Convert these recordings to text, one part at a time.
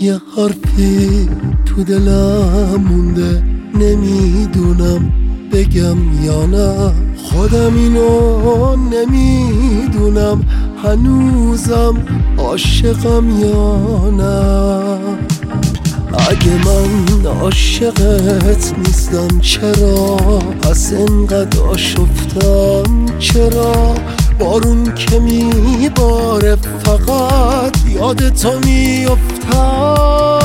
یه حرفی تو دلم مونده، نمیدونم بگم یا نه. خودم اینو نمیدونم هنوزم عاشقم یا نه. اگه من عاشقت نیستم چرا پس انقدر آشفتم؟ چرا بارون که میباره فقط یاد تو میافتم؟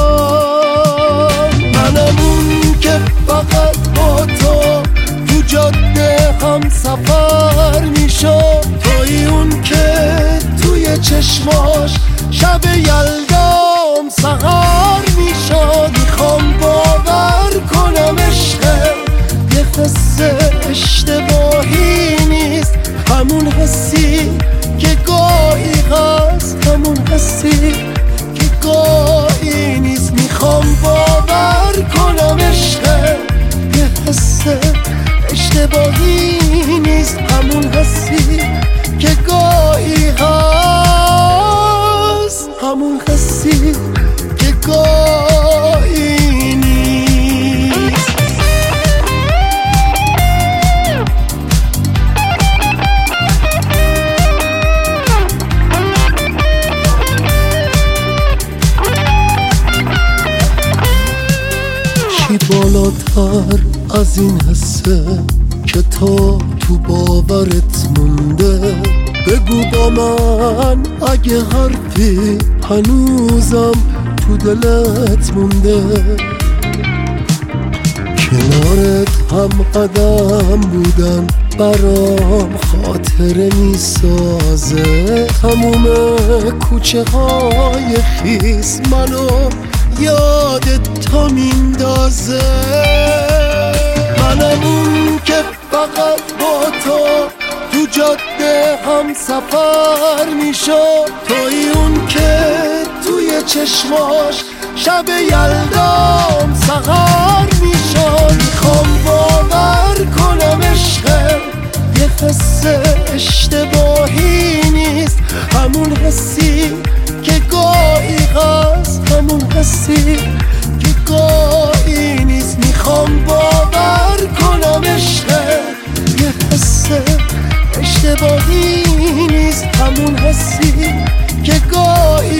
منم اون که فقط با تو جاده هم سفر میشد، توی اون که توی چشماش شب یلدام سهر میشد. میخوام باور کنم عشق یه قصه اشتباهی نیست، همون حسی که گاهی هست، همون حسی که گاهی نیست. میخوام باور کنم عشق یه حسه اشتباهی نیست، همون حسی که گاهی هست، همون حسی که گاهی نیست. چی بالاتر از این حسه که تو باورت مونده؟ بگو با من اگه حرفی هنوزم تو دلت مونده. کنارت هم قدم بودن برام خاطره میسازه، تموم کوچه های خیس منو یاد تو میندازه. منم اون که فقط با تو جاده هم سفر میشد، توی اون که توی چشماش شب یلدام سهر میشد. میخوام باور کنم عشق یه قصه اشتباهی نیست، همون حسی که گاهی هست، همون حسی که گاهی نیست. میخوام باور کنم عشق یه حسه اشتباهی نیست، همون حسی که گاهی